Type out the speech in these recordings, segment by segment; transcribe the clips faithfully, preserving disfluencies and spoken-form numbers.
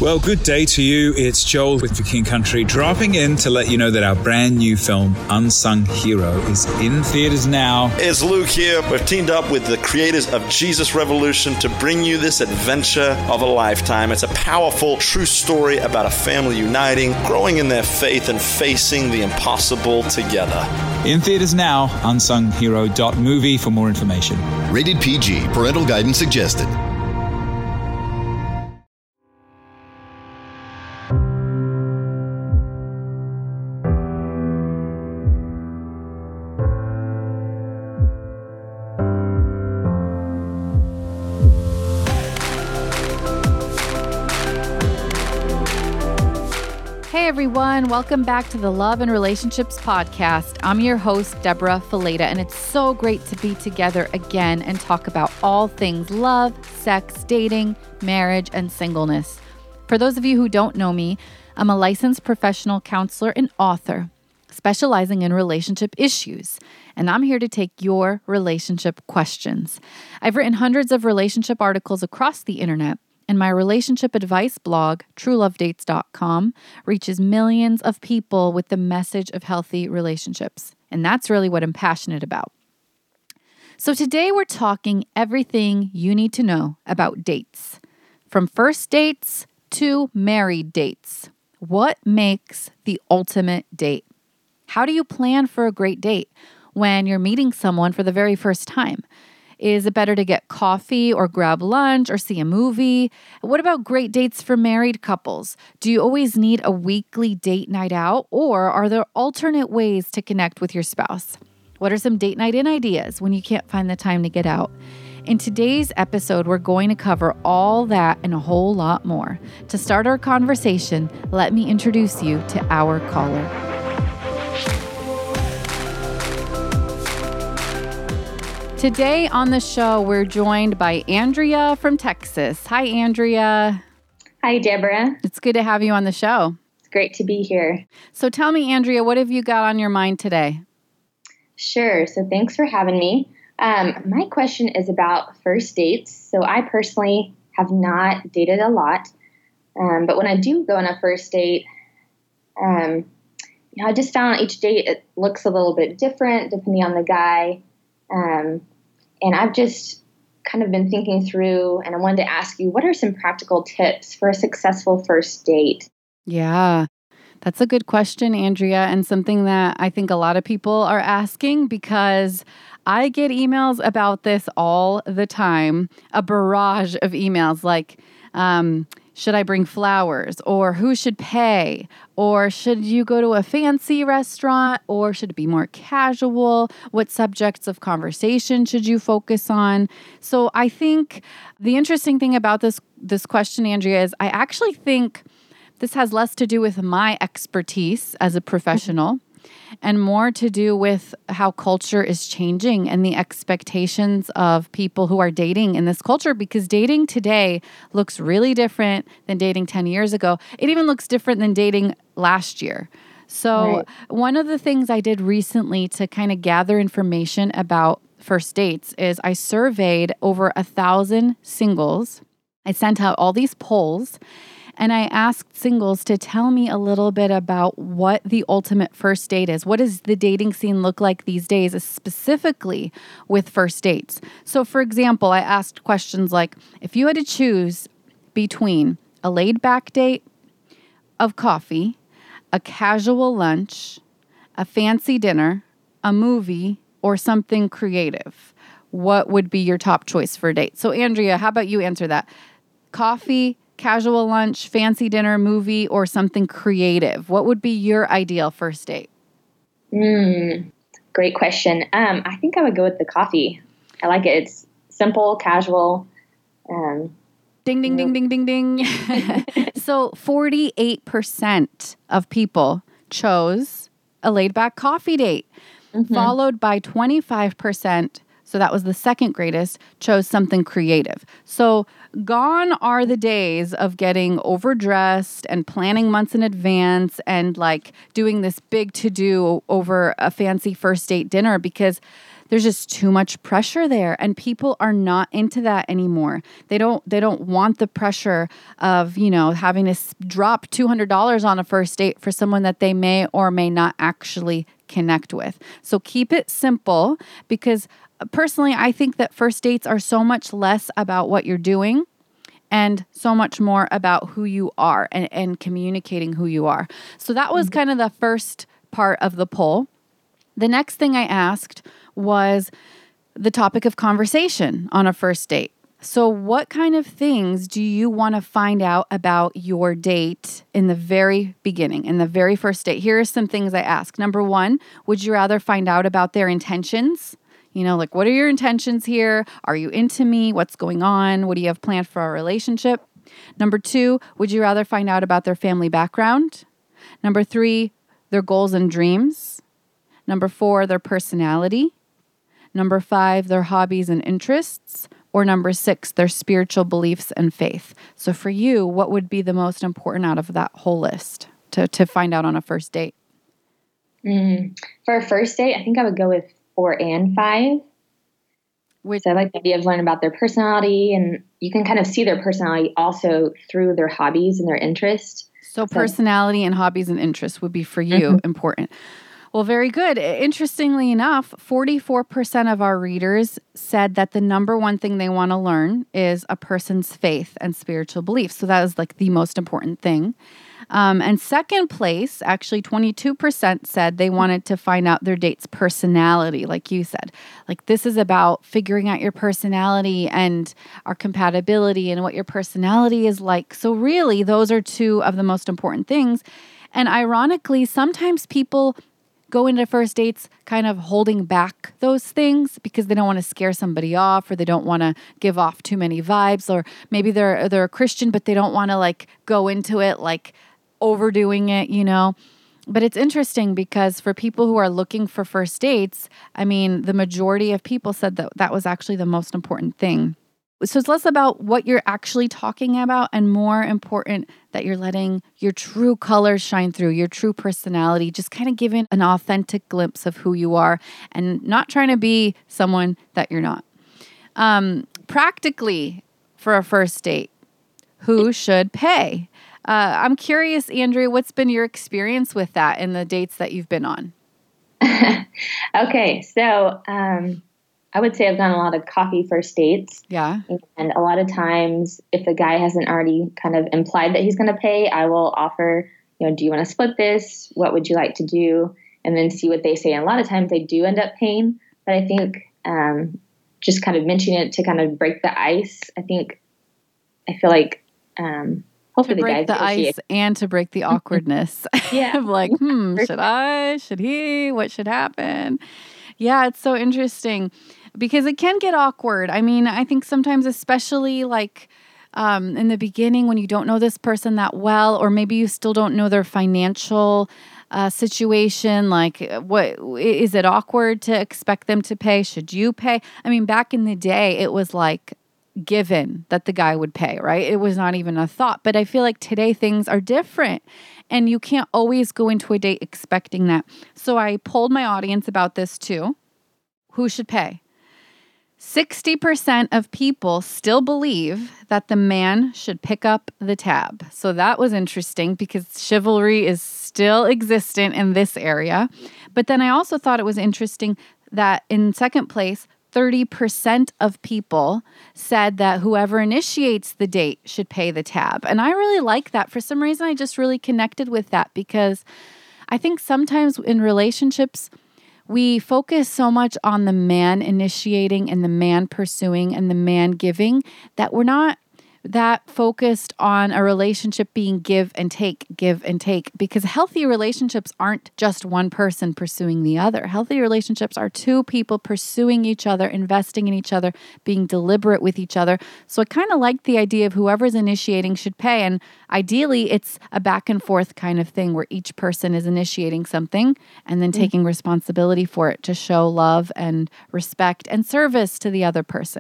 Well, good day to you. It's Joel with For King Country, dropping in to let you know that our brand new film, Unsung Hero, is in theaters now. It's Luke here. We've teamed up with the creators of Jesus Revolution to bring you this adventure of a lifetime. It's a powerful, true story about a family uniting, growing in their faith, and facing the impossible together. In theaters now, unsung hero dot movie for more information. Rated P G. Parental guidance suggested. Hey everyone, welcome back to the Love and Relationships Podcast. I'm your host, Deborah Fileta, and it's so great to be together again and talk about all things love, sex, dating, marriage, and singleness. For those of you who don't know me, I'm a licensed professional counselor and author, specializing in relationship issues, and I'm here to take your relationship questions. I've written hundreds of relationship articles across the internet, and my relationship advice blog, true love dates dot com, reaches millions of people with the message of healthy relationships. And that's really what I'm passionate about. So today we're talking everything you need to know about dates. From first dates to married dates. What makes the ultimate date? How do you plan for a great date when you're meeting someone for the very first time? Is it better to get coffee or grab lunch or see a movie? What about great dates for married couples? Do you always need a weekly date night out, or are there alternate ways to connect with your spouse? What are some date night in ideas when you can't find the time to get out? In today's episode, we're going to cover all that and a whole lot more. To start our conversation, let me introduce you to our caller. Today on the show, we're joined by Andrea from Texas. Hi, Andrea. Hi, Deborah. It's good to have you on the show. It's great to be here. So tell me, Andrea, what have you got on your mind today? Sure. So thanks for having me. Um, my question is about first dates. So I personally have not dated a lot, um, but when I do go on a first date, um, you know, I just found each date it looks a little bit different depending on the guy. Um, and I've just kind of been thinking through, and I wanted to ask you, what are some practical tips for a successful first date? Yeah, that's a good question, Andrea, and something that I think a lot of people are asking because I get emails about this all the time, a barrage of emails like, um, should I bring flowers? Or who should pay? Or should you go to a fancy restaurant? Or should it be more casual? What subjects of conversation should you focus on? So I think the interesting thing about this, this question, Andrea, is I actually think this has less to do with my expertise as a professional and more to do with how culture is changing and the expectations of people who are dating in this culture, because dating today looks really different than dating ten years ago. It even looks different than dating last year. So right. One of the things I did recently to kind of gather information about first dates is I surveyed over a thousand singles. I sent out all these polls, and I asked singles to tell me a little bit about what the ultimate first date is. What does the dating scene look like these days, specifically with first dates? So, for example, I asked questions like, if you had to choose between a laid-back date of coffee, a casual lunch, a fancy dinner, a movie, or something creative, what would be your top choice for a date? So, Andrea, how about you answer that? Coffee, casual lunch, fancy dinner, movie, or something creative? What would be your ideal first date? Mm, great question. Um, I think I would go with the coffee. I like it. It's simple, casual. Um, ding, ding, ding, ding, ding, ding. So forty-eight percent of people chose a laid-back coffee date, mm-hmm. followed by twenty-five percent. So that was the second greatest, chose something creative. So gone are the days of getting overdressed and planning months in advance and like doing this big to-do over a fancy first date dinner, because there's just too much pressure there, and people are not into that anymore. They don't they don't want the pressure of, you know, having to drop two hundred dollars on a first date for someone that they may or may not actually connect with. So keep it simple, because personally, I think that first dates are so much less about what you're doing and so much more about who you are and, and communicating who you are. So that was kind of the first part of the poll. The next thing I asked was the topic of conversation on a first date. So what kind of things do you want to find out about your date in the very beginning, in the very first date? Here are some things I ask. Number one, would you rather find out about their intentions? You know, like, what are your intentions here? Are you into me? What's going on? What do you have planned for our relationship? Number two, would you rather find out about their family background? Number three, their goals and dreams. Number four, their personality. Number five, their hobbies and interests. Or number six, their spiritual beliefs and faith. So for you, what would be the most important out of that whole list to, to find out on a first date? Mm, for a first date, I think I would go with four and five. Which so I like the idea of learning about their personality, and you can kind of see their personality also through their hobbies and their interests. So, so personality and hobbies and interests would be for you mm-hmm. important. Well, very good. Interestingly enough, forty-four percent of our readers said that the number one thing they want to learn is a person's faith and spiritual beliefs. So that is like the most important thing. Um, and second place, actually twenty-two percent said they wanted to find out their date's personality, like you said. Like, this is about figuring out your personality and our compatibility and what your personality is like. So really, those are two of the most important things. And ironically, sometimes people go into first dates kind of holding back those things because they don't want to scare somebody off, or they don't want to give off too many vibes, or maybe they're they're a Christian, but they don't want to like go into it like overdoing it, you know. But it's interesting because for people who are looking for first dates, I mean, the majority of people said that that was actually the most important thing. So it's less about what you're actually talking about and more important that you're letting your true colors shine through, your true personality, just kind of giving an authentic glimpse of who you are and not trying to be someone that you're not. Um, practically, for a first date, who should pay? Uh, I'm curious, Andrea, what's been your experience with that in the dates that you've been on? Okay, so um, I would say I've done a lot of coffee first dates. Yeah. And a lot of times, if the guy hasn't already kind of implied that he's going to pay, I will offer, you know, do you want to split this? What would you like to do? And then see what they say. And a lot of times they do end up paying. But I think um, just kind of mentioning it to kind of break the ice, I think, I feel like um, hopefully to break the, the ice and to break the awkwardness. Yeah. Of like, hmm, should I? Should he? What should happen? Yeah, it's so interesting because it can get awkward. I mean, I think sometimes, especially like um, in the beginning when you don't know this person that well, or maybe you still don't know their financial uh, situation, like what is it awkward to expect them to pay? Should you pay? I mean, back in the day, it was like given that the guy would pay, right? It was not even a thought. But I feel like today things are different and you can't always go into a date expecting that. So I polled my audience about this too. Who should pay? sixty percent of people still believe that the man should pick up the tab. So that was interesting because chivalry is still existent in this area. But then I also thought it was interesting that in second place, thirty percent of people said that whoever initiates the date should pay the tab. And I really like that. For some reason, I just really connected with that because I think sometimes in relationships, we focus so much on the man initiating and the man pursuing and the man giving that we're not that focused on a relationship being give and take, give and take, because healthy relationships aren't just one person pursuing the other. Healthy relationships are two people pursuing each other, investing in each other, being deliberate with each other. So I kind of like the idea of whoever's initiating should pay. And ideally, it's a back and forth kind of thing where each person is initiating something and then taking responsibility for it to show love and respect and service to the other person.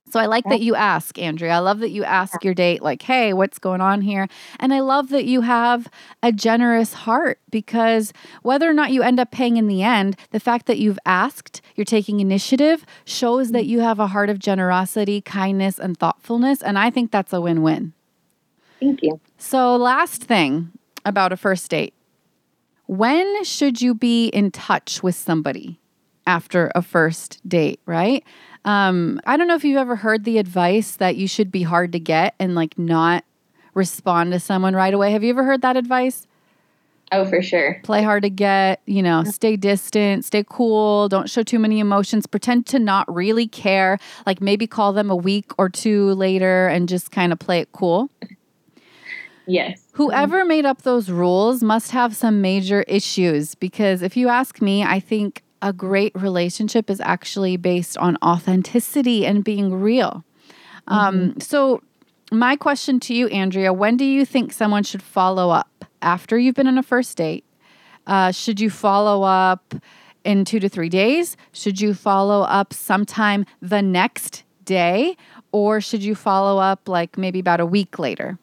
So I like that you ask, Andrea. I love that you ask your date, like, hey, what's going on here? And I love that you have a generous heart, because whether or not you end up paying in the end, the fact that you've asked, you're taking initiative, shows that you have a heart of generosity, kindness, and thoughtfulness. And I think that's a win-win. Thank you. So last thing about a first date. When should you be in touch with somebody after a first date, right? Um, I don't know if you've ever heard the advice that you should be hard to get and like not respond to someone right away. Have you ever heard that advice? Oh, for sure. Play hard to get, you know, stay distant, stay cool, don't show too many emotions, pretend to not really care, like maybe call them a week or two later and just kind of play it cool. Yes. Whoever made up those rules must have some major issues, because if you ask me, I think a great relationship is actually based on authenticity and being real. Mm-hmm. Um, so my question to you, Andrea, when do you think someone should follow up after you've been on a first date? Uh, should you follow up in two to three days? Should you follow up sometime the next day? Or should you follow up like maybe about a week later?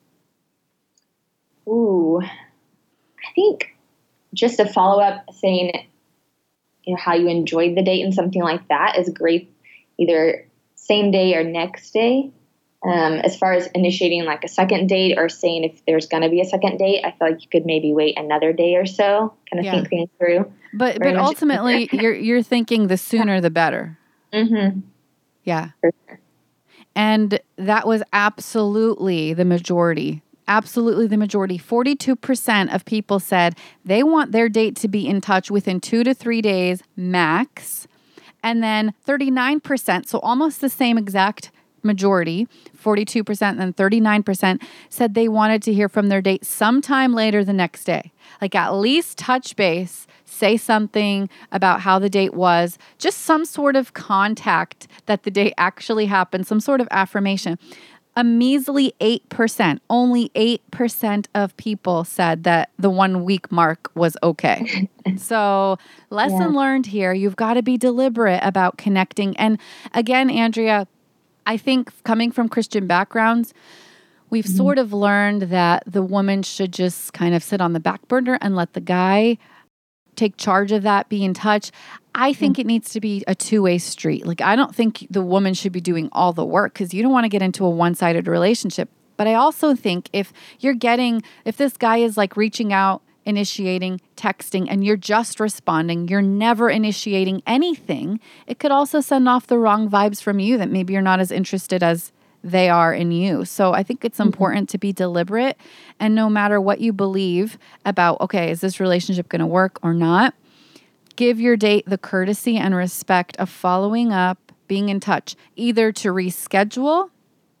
Ooh, I think just a follow up saying, you know, how you enjoyed the date and something like that is great, either same day or next day. Um, as far as initiating like a second date or saying if there's going to be a second date, I feel like you could maybe wait another day or so, kind of yeah. think things through. But but ultimately, you're you're thinking the sooner the better. Mm-hmm. Yeah. For sure. And that was absolutely the majority. Absolutely the majority. forty-two percent of people said they want their date to be in touch within two to three days max. And then thirty-nine percent, so almost the same exact majority, forty-two percent and then thirty-nine percent said they wanted to hear from their date sometime later the next day. Like at least touch base, say something about how the date was, just some sort of contact that the date actually happened, some sort of affirmation. A measly eight percent, only eight percent of people said that the one week mark was okay. So lesson yeah. learned here, you've got to be deliberate about connecting. And again, Andrea, I think coming from Christian backgrounds, we've mm-hmm. sort of learned that the woman should just kind of sit on the back burner and let the guy take charge of that, be in touch. I think it needs to be a two-way street. Like, I don't think the woman should be doing all the work, because you don't want to get into a one-sided relationship. But I also think if you're getting, if this guy is like reaching out, initiating, texting, and you're just responding, you're never initiating anything, it could also send off the wrong vibes from you that maybe you're not as interested as they are in you. So I think it's important to be deliberate, and no matter what you believe about, okay, is this relationship going to work or not, give your date the courtesy and respect of following up, being in touch, either to reschedule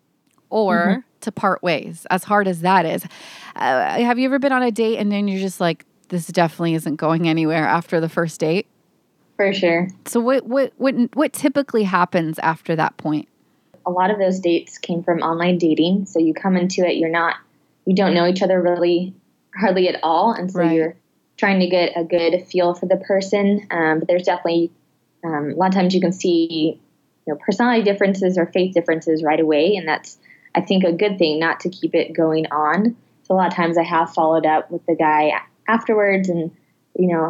or mm-hmm. to part ways, as hard as that is. Uh, have you ever been on a date and then you're just like, this definitely isn't going anywhere after the first date? For sure. So what what what what typically happens after that point? A lot of those dates came from online dating. So you come into it, you're not, you don't know each other really hardly at all. And so right. you're trying to get a good feel for the person. Um, but there's definitely, um, a lot of times you can see, you know, personality differences or faith differences right away. And that's, I think, a good thing, not to keep it going on. So a lot of times I have followed up with the guy afterwards and, you know,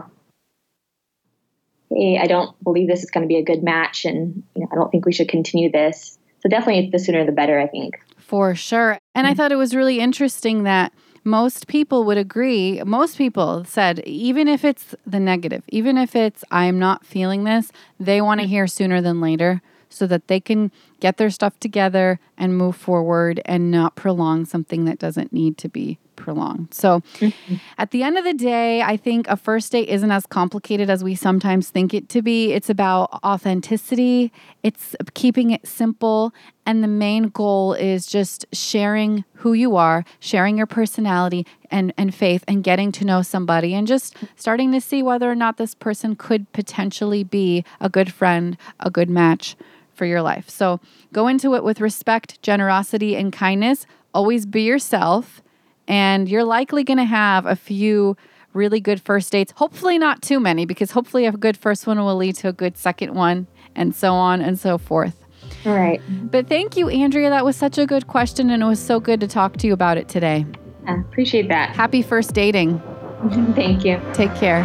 hey, I don't believe this is going to be a good match. And, you know, I don't think we should continue this. So definitely the sooner the better, I think. For sure. And mm-hmm. I thought it was really interesting that most people would agree. Most people said, even if it's the negative, even if it's, I'm not feeling this, they want to hear sooner than later so that they can get their stuff together and move forward and not prolong something that doesn't need to be prolonged. So mm-hmm. at the end of the day, I think a first date isn't as complicated as we sometimes think it to be. It's about authenticity. It's keeping it simple. And the main goal is just sharing who you are, sharing your personality and, and faith, and getting to know somebody and just starting to see whether or not this person could potentially be a good friend, a good match for your life. So go into it with respect, generosity, and kindness. Always be yourself. And you're likely going to have a few really good first dates. Hopefully not too many, because hopefully a good first one will lead to a good second one, and so on and so forth. Right. But thank you, Andrea. That was such a good question, and it was so good to talk to you about it today. I appreciate that. Happy first dating. Thank you. Take care.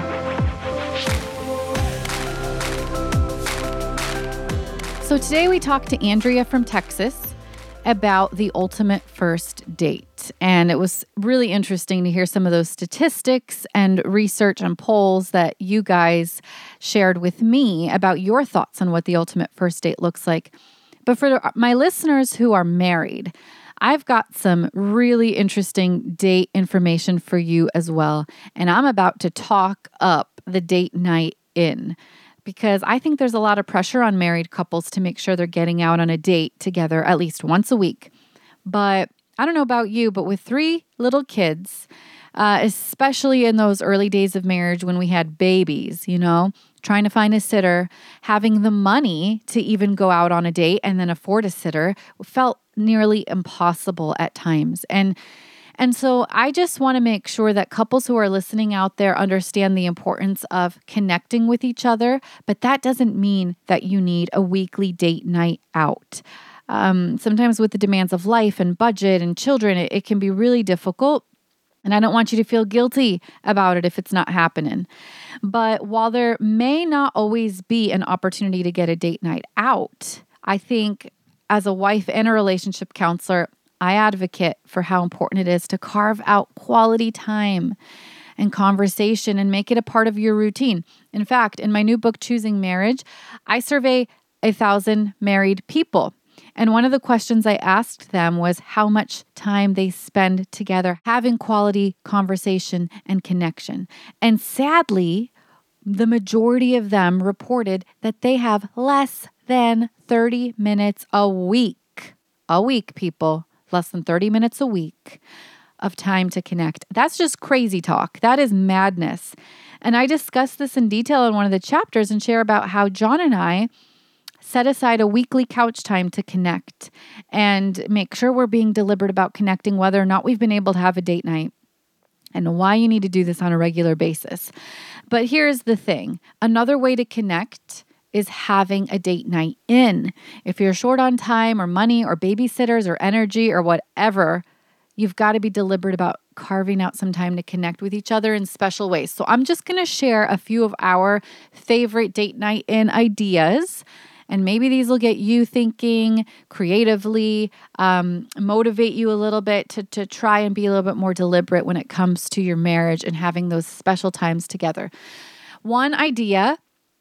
So today we talked to Andrea from Texas about the ultimate first date. And it was really interesting to hear some of those statistics and research and polls that you guys shared with me about your thoughts on what the ultimate first date looks like. But for my listeners who are married, I've got some really interesting date information for you as well. And I'm about to talk up the date night in, because I think there's a lot of pressure on married couples to make sure they're getting out on a date together at least once a week. But I don't know about you, but with three little kids, uh, especially in those early days of marriage when we had babies, you know, trying to find a sitter, having the money to even go out on a date and then afford a sitter felt nearly impossible at times. And And so I just want to make sure that couples who are listening out there understand the importance of connecting with each other, but that doesn't mean that you need a weekly date night out. Um, sometimes with the demands of life and budget and children, it, it can be really difficult. And I don't want you to feel guilty about it if it's not happening. But while there may not always be an opportunity to get a date night out, I think as a wife and a relationship counselor, I advocate for how important it is to carve out quality time and conversation and make it a part of your routine. In fact, in my new book, Choosing Marriage, I survey a thousand married people. And one of the questions I asked them was how much time they spend together having quality conversation and connection. And sadly, the majority of them reported that they have less than thirty minutes a week. A week, people. Less than thirty minutes a week of time to connect. That's just crazy talk. That is madness. And I discuss this in detail in one of the chapters and share about how John and I set aside a weekly couch time to connect and make sure we're being deliberate about connecting, whether or not we've been able to have a date night, and why you need to do this on a regular basis. But here's the thing. Another way to connect is having a date night in. If you're short on time or money or babysitters or energy or whatever, you've got to be deliberate about carving out some time to connect with each other in special ways. So I'm just going to share a few of our favorite date night in ideas. And maybe these will get you thinking creatively, um, motivate you a little bit to, to try and be a little bit more deliberate when it comes to your marriage and having those special times together. One idea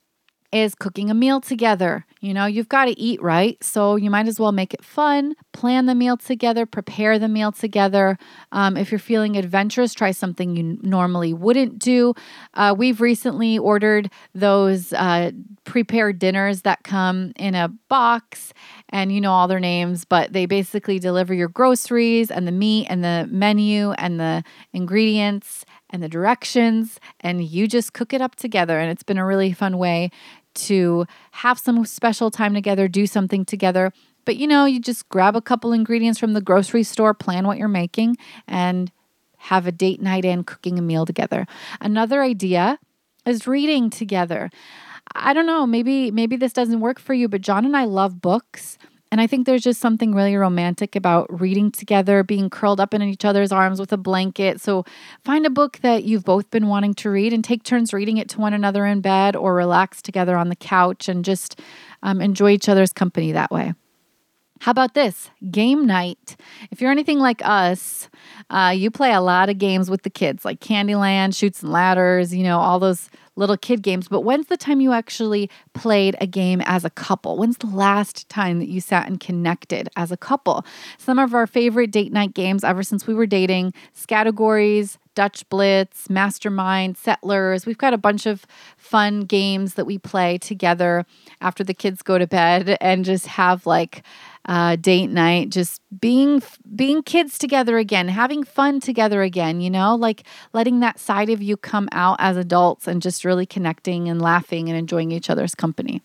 is cooking a meal together. You know, you've got to eat, right? So you might as well make it fun, plan the meal together, prepare the meal together. Um, if you're feeling adventurous, try something you normally wouldn't do. Uh, we've recently ordered those uh, prepared dinners that come in a box, and you know all their names, but they basically deliver your groceries and the meat and the menu and the ingredients and the directions, and you just cook it up together. And it's been a really fun way to have some special time together, do something together. But you know, you just grab a couple ingredients from the grocery store, plan what you're making, and have a date night in cooking a meal together. Another idea is reading together. I don't know, maybe maybe this doesn't work for you, but John and I love books. And I think there's just something really romantic about reading together, being curled up in each other's arms with a blanket. So find a book that you've both been wanting to read and take turns reading it to one another in bed, or relax together on the couch and just um, enjoy each other's company that way. How about this? Game night. If you're anything like us, uh, you play a lot of games with the kids, like Candyland, Chutes and Ladders, you know, all those little kid games. But when's the time you actually played a game as a couple? When's the last time that you sat and connected as a couple? Some of our favorite date night games ever since we were dating: Scattergories, Dutch Blitz, Mastermind, Settlers. We've got a bunch of fun games that we play together after the kids go to bed, and just have like uh, date night, just being being kids together again, having fun together again, you know, like letting that side of you come out as adults and just really connecting and laughing and enjoying each other's company.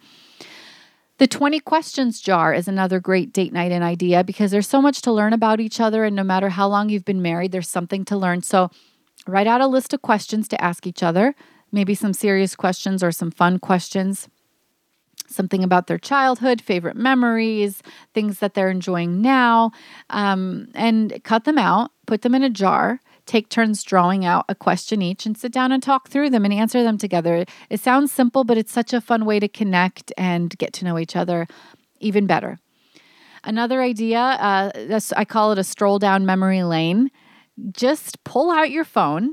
The twenty questions jar is another great date night in idea, because there's so much to learn about each other, and no matter how long you've been married, there's something to learn. So write out a list of questions to ask each other, maybe some serious questions or some fun questions. something about their childhood, favorite memories, things that they're enjoying now, um, and cut them out, put them in a jar, take turns drawing out a question each, and sit down and talk through them and answer them together. It sounds simple, but it's such a fun way to connect and get to know each other even better. Another idea, uh, I call it a stroll down memory lane. Just pull out your phone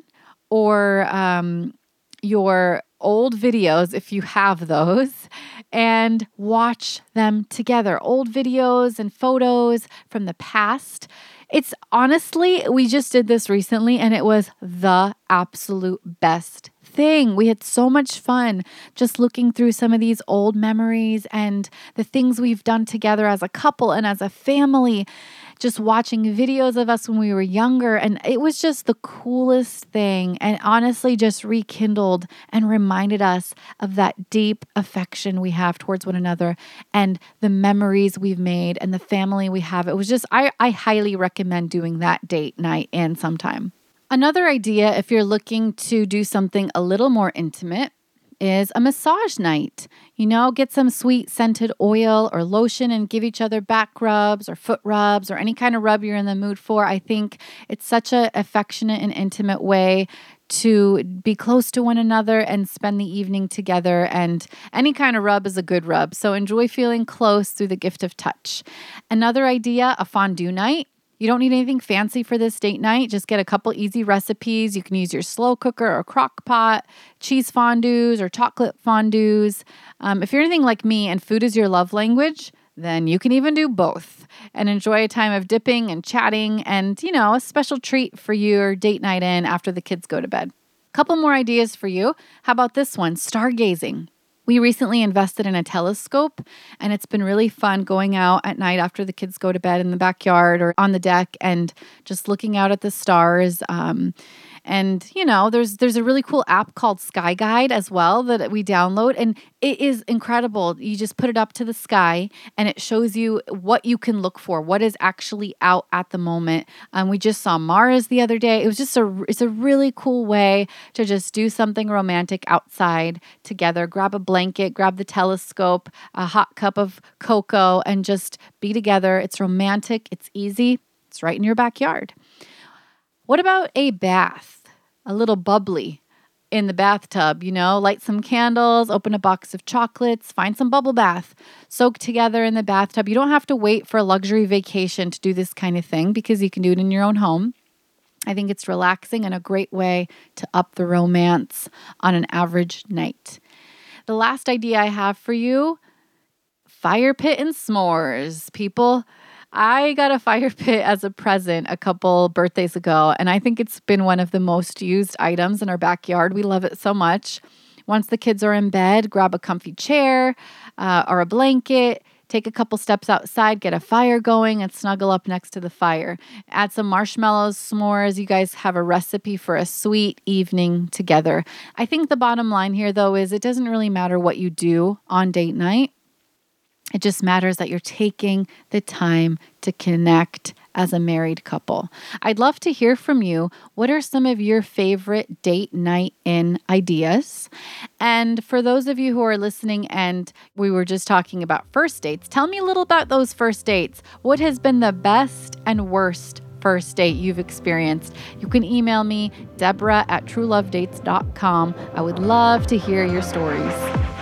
or um, your old videos, if you have those, and watch them together. Old videos and photos from the past. It's honestly, we just did this recently and it was the absolute best thing. We had so much fun just looking through some of these old memories and the things we've done together as a couple and as a family, just watching videos of us when we were younger. And it was just the coolest thing, and honestly just rekindled and reminded us of that deep affection we have towards one another and the memories we've made and the family we have. It was just, I, I highly recommend doing that date night in sometime. Another idea, if you're looking to do something a little more intimate, is a massage night. You know, get some sweet scented oil or lotion and give each other back rubs or foot rubs or any kind of rub you're in the mood for. I think it's such an affectionate and intimate way to be close to one another and spend the evening together. And any kind of rub is a good rub. So enjoy feeling close through the gift of touch. Another idea, a fondue night. You don't need anything fancy for this date night. Just get a couple easy recipes. You can use your slow cooker or crock pot, cheese fondues or chocolate fondues. Um, if you're anything like me and food is your love language, then you can even do both and enjoy a time of dipping and chatting and, you know, a special treat for your date night in after the kids go to bed. Couple more ideas for you. How about this one? Stargazing. We recently invested in a telescope, and it's been really fun going out at night after the kids go to bed in the backyard or on the deck and just looking out at the stars. Um, and, you know, there's there's a really cool app called Sky Guide as well that we download, and it is incredible. You just put it up to the sky, and it shows you what you can look for, what is actually out at the moment. Um, we just saw Mars the other day. It was just a, it's a really cool way to just do something romantic outside together. Grab a blanket, grab the telescope, a hot cup of cocoa, and just be together. It's romantic. It's easy. It's right in your backyard. What about a bath? A little bubbly in the bathtub, you know, light some candles, open a box of chocolates, find some bubble bath, soak together in the bathtub. You don't have to wait for a luxury vacation to do this kind of thing because you can do it in your own home. I think it's relaxing and a great way to up the romance on an average night. The last idea I have for you, fire pit and s'mores, people. I got a fire pit as a present a couple birthdays ago, and I think it's been one of the most used items in our backyard. We love it so much. Once the kids are in bed, grab a comfy chair uh, or a blanket, take a couple steps outside, get a fire going, and snuggle up next to the fire. Add some marshmallows, s'mores. You guys have a recipe for a sweet evening together. I think the bottom line here, though, is it doesn't really matter what you do on date night. It just matters that you're taking the time to connect as a married couple. I'd love to hear from you. What are some of your favorite date night in ideas? And for those of you who are listening and we were just talking about first dates, tell me a little about those first dates. What has been the best and worst first date you've experienced? You can email me, Deborah at true love dates dot com. I would love to hear your stories.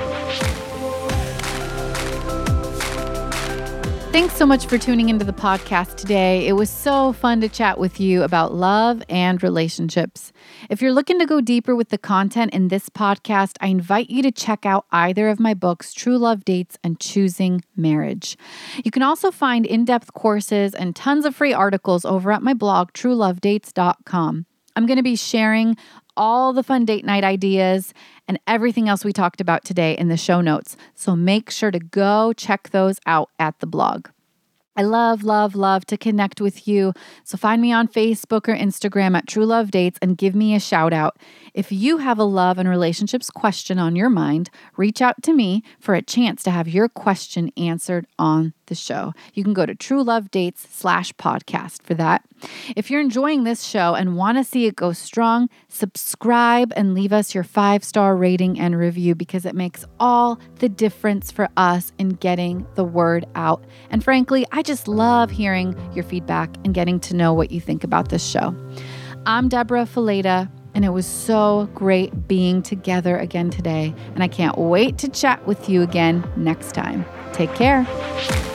Thanks so much for tuning into the podcast today. It was so fun to chat with you about love and relationships. If you're looking to go deeper with the content in this podcast, I invite you to check out either of my books, True Love Dates and Choosing Marriage. You can also find in-depth courses and tons of free articles over at my blog, true love dates dot com. I'm going to be sharing all the fun date night ideas and everything else we talked about today in the show notes. So make sure to go check those out at the blog. I love, love, love to connect with you. So find me on Facebook or Instagram at True Love Dates and give me a shout out. If you have a love and relationships question on your mind, reach out to me for a chance to have your question answered on the the show. You can go to True Love Dates slash podcast for that. If you're enjoying this show and want to see it go strong, subscribe and leave us your five-star rating and review because it makes all the difference for us in getting the word out. And frankly, I just love hearing your feedback and getting to know what you think about this show. I'm Deborah Fileta, and it was so great being together again today. And I can't wait to chat with you again next time. Take care.